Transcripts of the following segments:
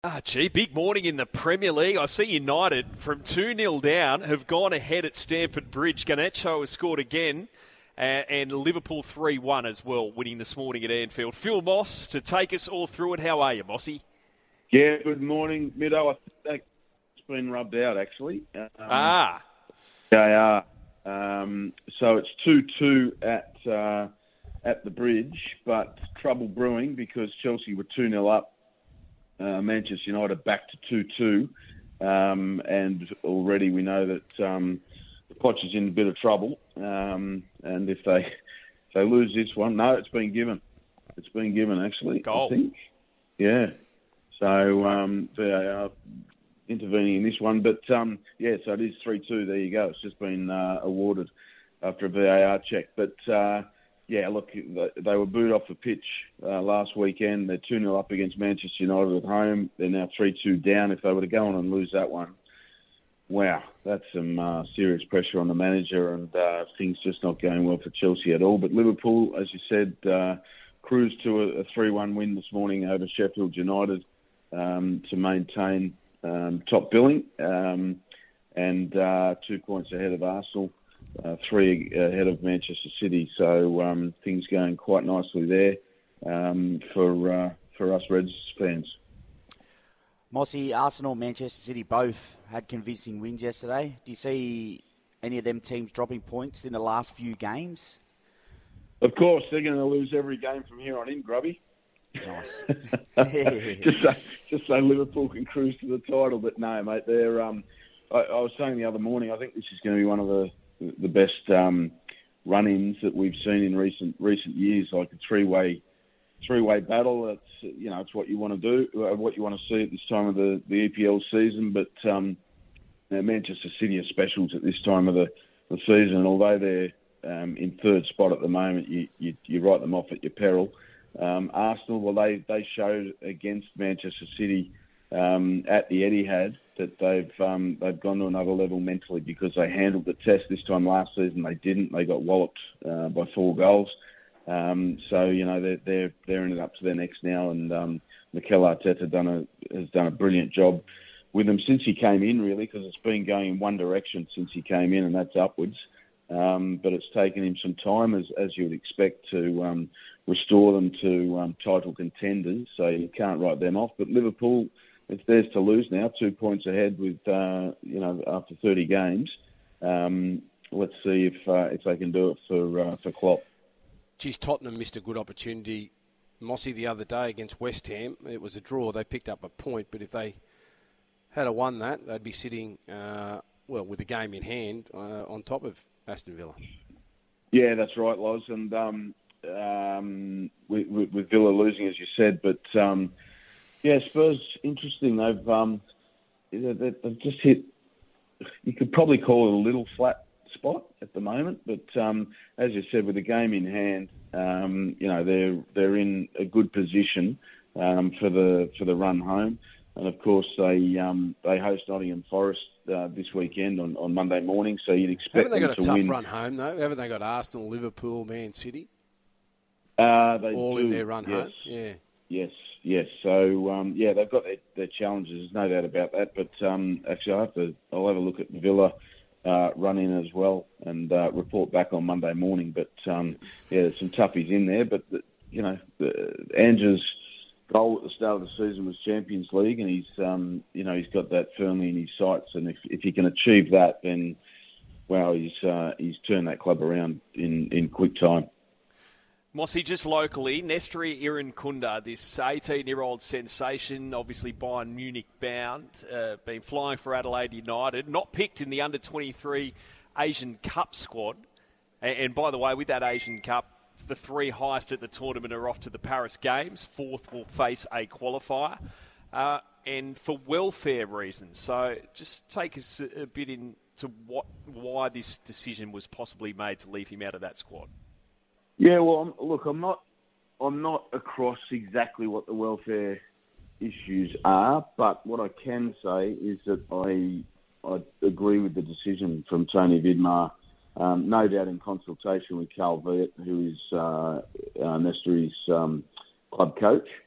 Gee, big morning in the Premier League. I see United from 2-0 down have gone ahead at Stamford Bridge. Garnacho has scored again, and Liverpool 3-1 as well, winning this morning at Anfield. Phil Moss to take us all through it. How are you, Mossy? Yeah, good morning, Middo. I think it's been rubbed out, actually. They are. So it's 2-2 at the Bridge, but trouble brewing because Chelsea were 2-0 up. Manchester United back to 2-2, and already we know that Poch is in a bit of trouble. And if they lose this one, no, it's been given. It's been given, actually. Goal. I think. Yeah. So they are intervening in this one, but so it is 3-2. There you go. It's just been awarded after a VAR check, but. Yeah, look, they were booed off the pitch last weekend. They're 2-0 up against Manchester United at home. They're now 3-2 down. If they were to go on and lose that one, wow, that's some serious pressure on the manager, and things just not going well for Chelsea at all. But Liverpool, as you said, cruised to a 3-1 win this morning over Sheffield United to maintain top billing and 2 points ahead of Arsenal. 3 ahead of Manchester City, so things going quite nicely there for us Reds fans. Mossy, Arsenal, Manchester City both had convincing wins yesterday. Do you see any of them teams dropping points in the last few games? Of course, they're going to lose every game from here on in, Grubby. Nice. just so Liverpool can cruise to the title, but no, mate. They're. I was saying the other morning, I think this is going to be one of the best run-ins that we've seen in recent years, like a three-way battle. It's what you want to do, what you want to see at this time of the EPL season. But Manchester City are specials at this time of the season, and although they're in third spot at the moment, you write them off at your peril. Arsenal, well, they showed against Manchester City at the Etihad that they've gone to another level mentally because they handled the test this time. Last season they didn't. They got walloped by 4 goals. So they're in it up to their necks now, and Mikel Arteta has done a brilliant job with them since he came in, really, because it's been going in one direction since he came in, and that's upwards. But it's taken him some time, as you would expect, to restore them to title contenders. So you can't write them off. But Liverpool, it's theirs to lose now, 2 points ahead with after 30 games. Let's see if they can do it for Klopp. Geez, Tottenham missed a good opportunity, Mossy, the other day against West Ham. It was a draw. They picked up a point, but if they had won that, they'd be sitting with the game in hand on top of Aston Villa. Yeah, that's right, Loz. And with Villa losing, as you said, but. Spurs, interesting. They've just hit, you could probably call it a little flat spot at the moment, but as you said, with the game in hand, they're in a good position for the run home. And of course, they host Nottingham Forest this weekend on Monday morning, so you'd expect them to win. Haven't they got a tough run home, though? Haven't they got Arsenal, Liverpool, Man City? They all do, in their run yes. home? Yeah. Yes. So, they've got their challenges. There's no doubt about that. But actually, I'll have a look at Villa run in as well and report back on Monday morning. But there's some toughies in there. But Andrew's goal at the start of the season was Champions League, and he's got that firmly in his sights. And if he can achieve that, then he's turned that club around in quick time. Mossy, just locally, Nestri Irankunda, this 18-year-old sensation, obviously Bayern Munich bound, been flying for Adelaide United, not picked in the under-23 Asian Cup squad. And by the way, with that Asian Cup, the 3 highest at the tournament are off to the Paris Games. 4th will face a qualifier. And for welfare reasons. So just take us a bit into why this decision was possibly made to leave him out of that squad. Yeah, well, look, I'm not across exactly what the welfare issues are, but what I can say is that I agree with the decision from Tony Vidmar, no doubt in consultation with Carl Viet, who is Nestri's club coach.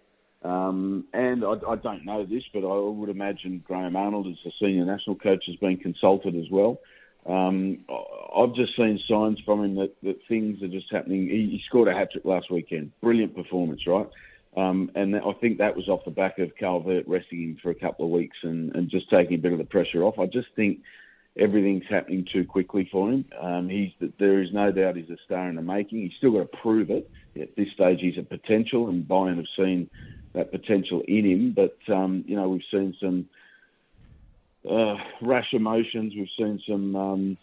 And I don't know this, but I would imagine Graham Arnold, as the senior national coach, has been consulted as well. I've just seen signs from him that things are just happening. He scored a hat-trick last weekend. Brilliant performance, right? And I think that was off the back of Carl Vert resting him for a couple of weeks and just taking a bit of the pressure off. I just think everything's happening too quickly for him. There is no doubt he's a star in the making. He's still got to prove it. At this stage, he's a potential, and Bayern have seen that potential in him. But, we've seen some rash emotions. We've seen some,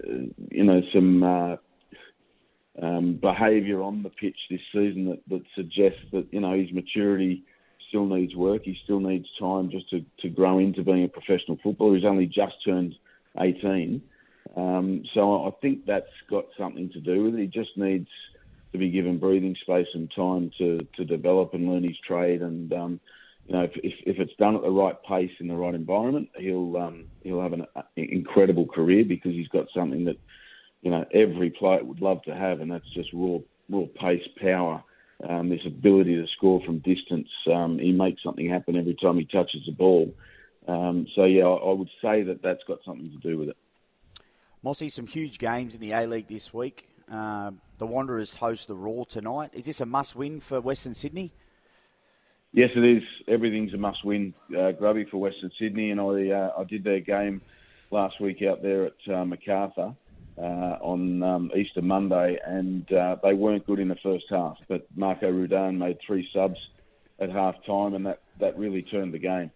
behaviour on the pitch this season that suggests that, his maturity still needs work. He still needs time just to grow into being a professional footballer. He's only just turned 18. So I think that's got something to do with it. He just needs to be given breathing space and time to develop and learn his trade. And, if it's done at the right pace in the right environment, he'll have an incredible career, because he's got something that, every player would love to have, and that's just raw pace, power, this ability to score from distance. He makes something happen every time he touches the ball. I would say that's got something to do with it. Mossy, some huge games in the A-League this week. The Wanderers host the Roar tonight. Is this a must-win for Western Sydney? Yes, it is. Everything's a must-win, Grubby, for Western Sydney. And I did their game last week out there at Macarthur on Easter Monday, and they weren't good in the first half. But Marco Rudan made 3 subs at half-time, and that really turned the game.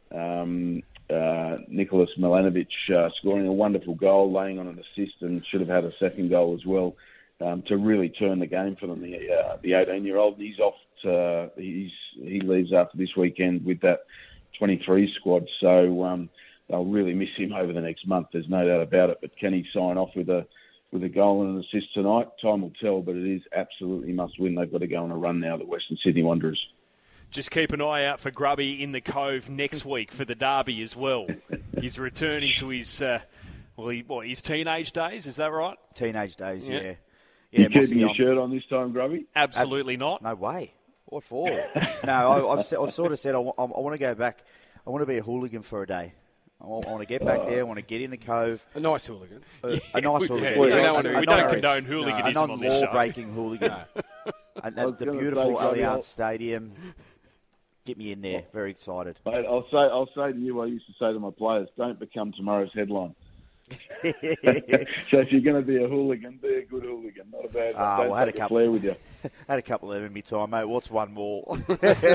Nicholas Milanovic scoring a wonderful goal, laying on an assist, and should have had a second goal as well, to really turn the game for them. The 18-year-old, he's off. He leaves after this weekend with that 23 squad, so they'll really miss him over the next month. There's no doubt about it. But can he sign off with a goal and an assist tonight? Time will tell, but it is absolutely must win. They've got to go on a run now, the Western Sydney Wanderers. Just keep an eye out for Grubby in the Cove next week for the derby as well. He's returning to his his teenage days. Is that right? Teenage days, yeah. You keeping your shirt on this time, Grubby? Absolutely not. No way. What for? No, I've sort of said I want to go back. I want to be a hooligan for a day. I want to get back there. I want to get in the Cove. A nice hooligan. A nice hooligan. We don't condone hooliganism on this show. A non-law-breaking hooligan. And at the beautiful Allianz Stadium. Get me in there. Very excited. Mate, I'll say to you what I used to say to my players: don't become tomorrow's headline. So if you're going to be a hooligan, be a good hooligan, not a bad one. Don't take a flare with you. Had a couple of them in my time, mate. What's one more? Are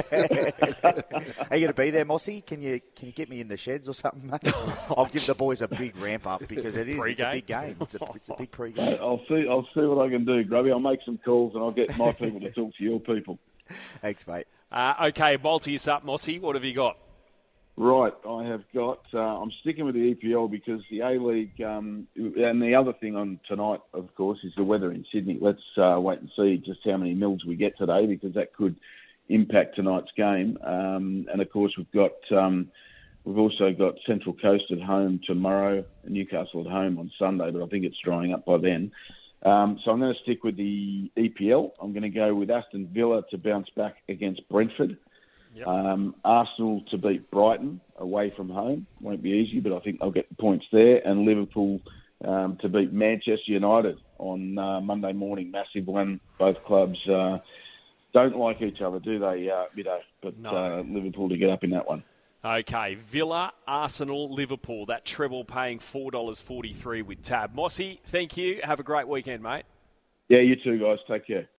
you going to be there, Mossy? Can you get me in the sheds or something, mate? I'll give the boys a big ramp up, because it's a big game. It's a big pre-game. I'll see what I can do, Grubby. I'll make some calls and I'll get my people to talk to your people. Thanks, mate. Okay, multi us up, Mossy. What have you got? Right, I have got. I'm sticking with the EPL because the A-League, and the other thing on tonight, of course, is the weather in Sydney. Let's wait and see just how many mils we get today, because that could impact tonight's game. And of course, we've also got Central Coast at home tomorrow, and Newcastle at home on Sunday, but I think it's drying up by then. So I'm going to stick with the EPL. I'm going to go with Aston Villa to bounce back against Brentford. Yep. Arsenal to beat Brighton away from home. Won't be easy, but I think they'll get the points there. And Liverpool to beat Manchester United on Monday morning. Massive one. Both clubs don't like each other, do they, Middo? But no. Liverpool to get up in that one. Okay, Villa, Arsenal, Liverpool. That treble paying $4.43 with Tab. Mossy, thank you. Have a great weekend, mate. Yeah, you too, guys. Take care.